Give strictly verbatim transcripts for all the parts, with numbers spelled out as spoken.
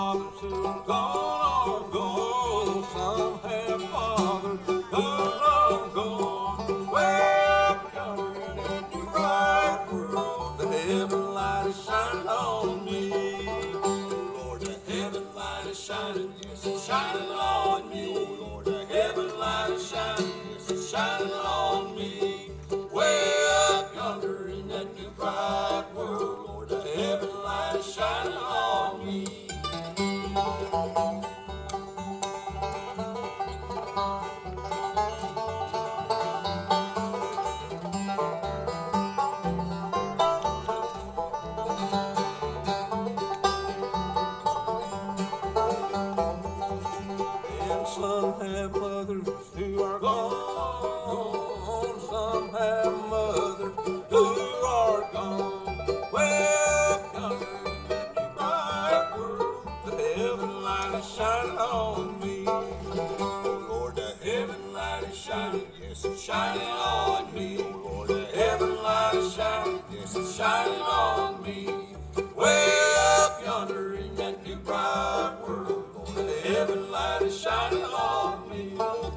fathers who are gone or gone. Some have fathers who are gone. Way up yonder in that new bright world, the heaven light is shining on me. Lord, the heaven light is shining, yes, it's shining on me. Oh Lord, the heaven light is shining, yes, it's shining on me. Way up yonder in that new bright world, Lord, the heaven light is shining on me. And some have mothers who are gone, some have mothers who are gone. Well, yonder in that new bright world, the heaven light is shining on me. Oh Lord, the heaven light is shining, yes, it's shining on me. Oh Lord, the heaven light is shining, yes, it's shining on me. Way up yonder in that new bright world, Lord, the heaven light is shining on me.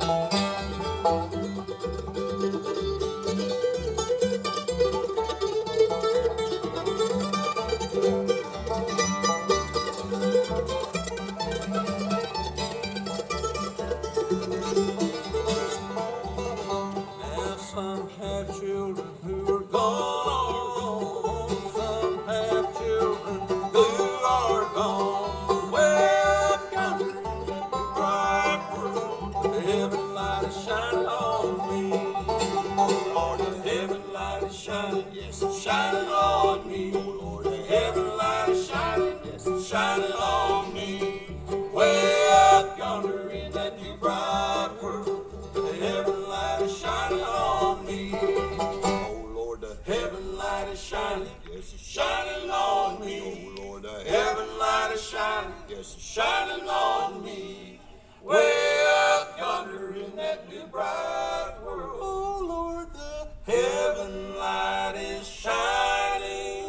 Now some have children who are gone, some have children who are gone. Well, yonder in that new bright world, the heaven light is shining on me. Oh Lord, the heaven light is shining, yes, it's shining on me. Oh Lord, the heaven light is shining, yes, it's shining on me. Way up yonder in that new bright world, the heaven light is shining on me. Oh Lord, the heaven light is shining, yes, it's shining on me. Oh Lord, the heaven light is shining, yes, it's shining on me. Way up yonder in that new bright world, oh Lord, the heaven light is shining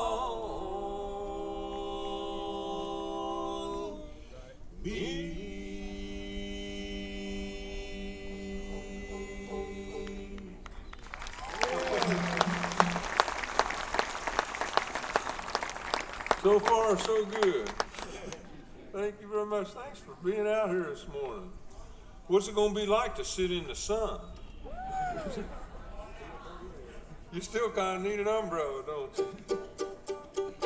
on me. So far, so good. Thank you very much. Thanks for being out here this morning. What's it going to be like to sit in the sun? You still kind of need an umbrella, don't you?